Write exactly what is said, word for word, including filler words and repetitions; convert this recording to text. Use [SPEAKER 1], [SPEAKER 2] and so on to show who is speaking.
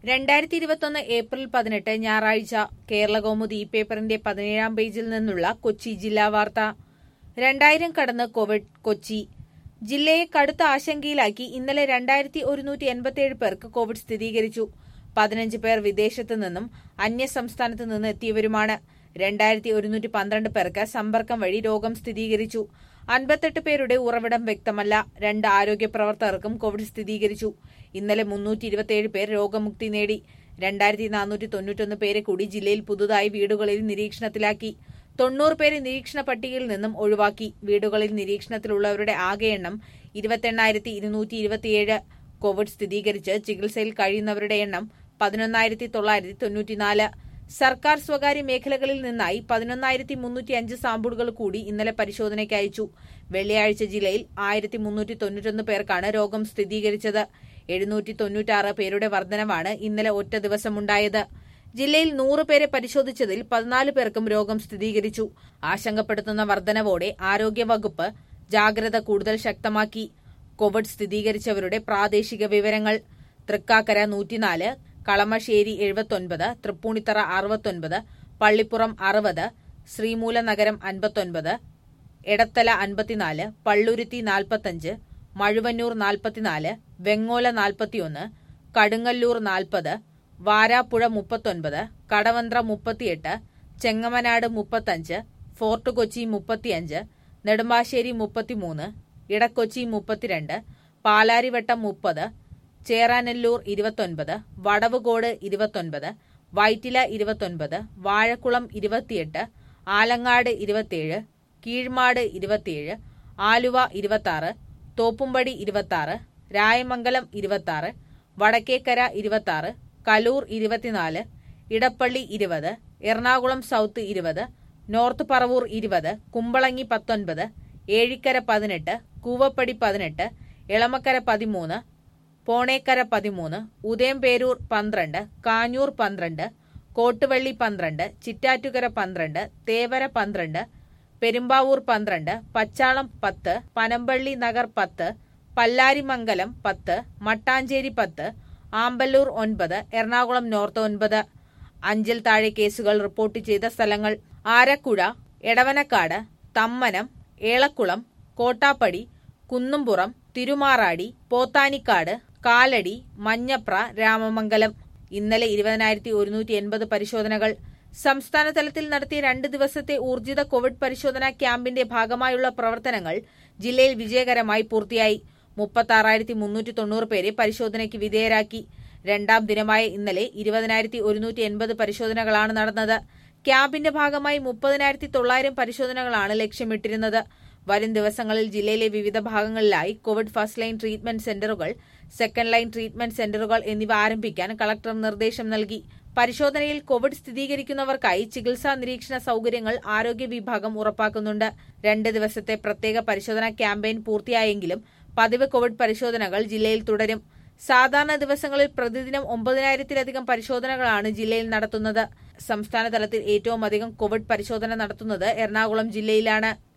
[SPEAKER 1] രണ്ടായിരത്തി ഇരുപത്തൊന്ന് ഏപ്രിൽ പതിനെട്ട് ഞായറാഴ്ച കേരളകൗമുദി ഈ പേപ്പറിന്റെ പതിനേഴാം പേജിൽ നിന്നുള്ള കൊച്ചി ജില്ലാ വാർത്ത. രണ്ടായിരം കടന്ന് കോവിഡ് കൊച്ചി. ജില്ലയെ കടുത്ത ആശങ്കയിലാക്കി ഇന്നലെ രണ്ടായിരത്തി ഒരുന്നൂറ്റി എൺപത്തിയേഴ് പേർക്ക് കോവിഡ് സ്ഥിരീകരിച്ചു. പതിനഞ്ച് പേർ വിദേശത്ത് നിന്നും അന്യസംസ്ഥാനത്ത് നിന്ന് എത്തിയവരുമാണ്. രണ്ടായിരത്തി ഒരുന്നൂറ്റി പന്ത്രണ്ട് പേർക്ക് സമ്പർക്കം വഴി രോഗം സ്ഥിരീകരിച്ചു. അൻപത്തെട്ട് പേരുടെ ഉറവിടം വ്യക്തമല്ല. രണ്ട് ആരോഗ്യ പ്രവർത്തകർക്കും കോവിഡ് സ്ഥിരീകരിച്ചു. ഇന്നലെ മുന്നൂറ്റി ഇരുപത്തിയേഴ് പേർ രോഗമുക്തി നേടി. രണ്ടായിരത്തി നാനൂറ്റി തൊണ്ണൂറ്റൊന്ന് പേരെ കൂടി ജില്ലയിൽ പുതുതായി വീടുകളിൽ നിരീക്ഷണത്തിലാക്കി. തൊണ്ണൂറ് പേരെ നിരീക്ഷണ പട്ടികയിൽ നിന്നും ഒഴിവാക്കി. വീടുകളിൽ നിരീക്ഷണത്തിലുള്ളവരുടെ ആകെ എണ്ണം ഇരുപത്തെണ്ണായിരത്തി ഇരുന്നൂറ്റി ഇരുപത്തിയേഴ്. കോവിഡ് സ്ഥിരീകരിച്ച് ചികിത്സയിൽ കഴിയുന്നവരുടെ എണ്ണം പതിനൊന്നായിരത്തി തൊള്ളായിരത്തി തൊണ്ണൂറ്റിനാല്. സർക്കാർ സ്വകാര്യ മേഖലകളിൽ നിന്നായി പതിനൊന്നായിരത്തി മുന്നൂറ്റി അഞ്ച് സാമ്പിളുകൾ കൂടി ഇന്നലെ പരിശോധനയ്ക്ക് അയച്ചു. വെള്ളിയാഴ്ച ജില്ലയിൽ ആയിരത്തി മുന്നൂറ്റി തൊണ്ണൂറ്റൊന്ന് പേർക്കാണ് രോഗം സ്ഥിരീകരിച്ചത്. എഴുന്നൂറ്റി തൊണ്ണൂറ്റാറ് പേരുടെ വർധനവാണ് ഇന്നലെ ഒറ്റ ദിവസമുണ്ടായത്. ജില്ലയിൽ നൂറ് പേരെ പരിശോധിച്ചതിൽ പതിനാല് പേർക്കും രോഗം സ്ഥിരീകരിച്ചു. ആശങ്കപ്പെടുത്തുന്ന വർധനവോടെ ആരോഗ്യവകുപ്പ് ജാഗ്രത കൂടുതൽ ശക്തമാക്കി. കോവിഡ് സ്ഥിരീകരിച്ചവരുടെ പ്രാദേശിക വിവരങ്ങൾ: തൃക്കാക്കര നൂറ്റിനാല്, കളമശ്ശേരി എഴുപത്തൊൻപത്, തൃപ്പൂണിത്തറ അറുപത്തൊൻപത്, പള്ളിപ്പുറം അറുപത്, ശ്രീമൂലനഗരം അൻപത്തൊൻപത്, എടത്തല അൻപത്തിനാല്, പള്ളുരുത്തി നാൽപ്പത്തഞ്ച്, മഴുവന്നൂർ നാൽപ്പത്തിനാല്, വെങ്ങോല നാൽപ്പത്തിയൊന്ന്, കടുങ്ങല്ലൂർ നാൽപ്പത്, വാരാപ്പുഴ മുപ്പത്തൊൻപത്, കടവന്ത്ര മുപ്പത്തിയെട്ട്, ചെങ്ങമനാട് മുപ്പത്തഞ്ച്, ഫോർട്ട് കൊച്ചി മുപ്പത്തിയഞ്ച്, നെടുമ്പാശ്ശേരി മുപ്പത്തിമൂന്ന്, ഇടക്കൊച്ചി മുപ്പത്തിരണ്ട്, പാലാരിവട്ടം മുപ്പത്, ചേറാനെല്ലൂർ ഇരുപത്തൊൻപത്, വടവുകോട് ഇരുപത്തൊൻപത്, വൈറ്റില ഇരുപത്തൊൻപത്, വാഴക്കുളം ഇരുപത്തിയെട്ട്, ആലങ്ങാട് ഇരുപത്തിയേഴ്, കീഴ്മാട് ഇരുപത്തിയേഴ്, ആലുവ ഇരുപത്തിയാറ്, തോപ്പുംപടി ഇരുപത്തിയാറ്, രായമംഗലം ഇരുപത്തിയാറ്, വടക്കേക്കര ഇരുപത്തിയാറ്, കലൂർ ഇരുപത്തിനാല്, ഇടപ്പള്ളി ഇരുപത്, എറണാകുളം സൌത്ത് ഇരുപത്, നോർത്ത് പറവൂർ ഇരുപത്, കുമ്പളങ്ങി പത്തൊൻപത്, ഏഴിക്കര പതിനെട്ട്, കൂവപ്പടി പതിനെട്ട്, എളമക്കര പതിമൂന്ന്, പോണേക്കര പതിമൂന്ന്, ഉദയംപേരൂർ പന്ത്രണ്ട്, കാഞ്ഞൂർ പന്ത്രണ്ട്, കോട്ടുവള്ളി പന്ത്രണ്ട്, ചിറ്റാറ്റുകര പന്ത്രണ്ട്, തേവര പന്ത്രണ്ട്, പെരുമ്പാവൂർ പന്ത്രണ്ട്, പച്ചാളം പത്ത്, പനമ്പള്ളി നഗർ പത്ത്, പല്ലാരിമംഗലം പത്ത്, മട്ടാഞ്ചേരി പത്ത്, ആമ്പല്ലൂർ ഒൻപത്, എറണാകുളം നോർത്ത് ഒൻപത്. അഞ്ചിൽ താഴെ കേസുകൾ റിപ്പോർട്ട് ചെയ്ത സ്ഥലങ്ങൾ: ആരക്കുഴ, എടവനക്കാട്, തമ്മനം, ഏളക്കുളം, കോട്ടാപ്പടി, കുന്നുംപുറം, തിരുമാറാടി, പോത്താനിക്കാട്, കാലടി, മഞ്ഞപ്ര, രാമമംഗലം. ഇന്നലെ ഇരുപതിനായിരത്തി ഒരുന്നൂറ്റി എൺപത് പരിശോധനകൾ. സംസ്ഥാന തലത്തിൽ നടത്തിയ രണ്ട് ദിവസത്തെ ഊർജിത കോവിഡ് പരിശോധനാ ക്യാമ്പിന്റെ ഭാഗമായുള്ള പ്രവർത്തനങ്ങൾ ജില്ലയിൽ വിജയകരമായി പൂർത്തിയായി. മുപ്പത്താറായിരത്തി മുന്നൂറ്റി തൊണ്ണൂറ് പേരെ പരിശോധനയ്ക്ക് വിധേയരാക്കി. രണ്ടാം ദിനമായ ഇന്നലെ ഇരുപതിനായിരത്തി ഒരുന്നൂറ്റി എൺപത് പരിശോധനകളാണ് നടന്നത്. ക്യാമ്പിന്റെ ഭാഗമായി മുപ്പതിനായിരത്തി തൊള്ളായിരം പരിശോധനകളാണ് ലക്ഷ്യമിട്ടിരുന്നത്. വരും ദിവസങ്ങളിൽ ജില്ലയിലെ വിവിധ ഭാഗങ്ങളിലായി കോവിഡ് ഫസ്റ്റ് ലൈൻ ട്രീറ്റ്മെന്റ് സെന്ററുകൾ, സെക്കൻഡ് ലൈൻ ട്രീറ്റ്മെന്റ് സെന്ററുകൾ എന്നിവ ആരംഭിക്കാൻ കളക്ടർ നിർദ്ദേശം നൽകി. പരിശോധനയിൽ കോവിഡ് സ്ഥിരീകരിക്കുന്നവർക്കായി ചികിത്സാ നിരീക്ഷണ സൌകര്യങ്ങൾ ആരോഗ്യ വിഭാഗം ഉറപ്പാക്കുന്നുണ്ട്. രണ്ട് ദിവസത്തെ പ്രത്യേക പരിശോധനാ ക്യാമ്പയിൻ പൂർത്തിയായെങ്കിലും പതിവ് കോവിഡ് പരിശോധനകൾ ജില്ലയിൽ തുടരും. സാധാരണ ദിവസങ്ങളിൽ പ്രതിദിനം ഒമ്പതിനായിരത്തിലധികം പരിശോധനകളാണ് ജില്ലയിൽ നടത്തുന്നത്. സംസ്ഥാന തലത്തിൽ ഏറ്റവും അധികം കോവിഡ് പരിശോധന നടത്തുന്നത് എറണാകുളം ജില്ലയിലാണ്.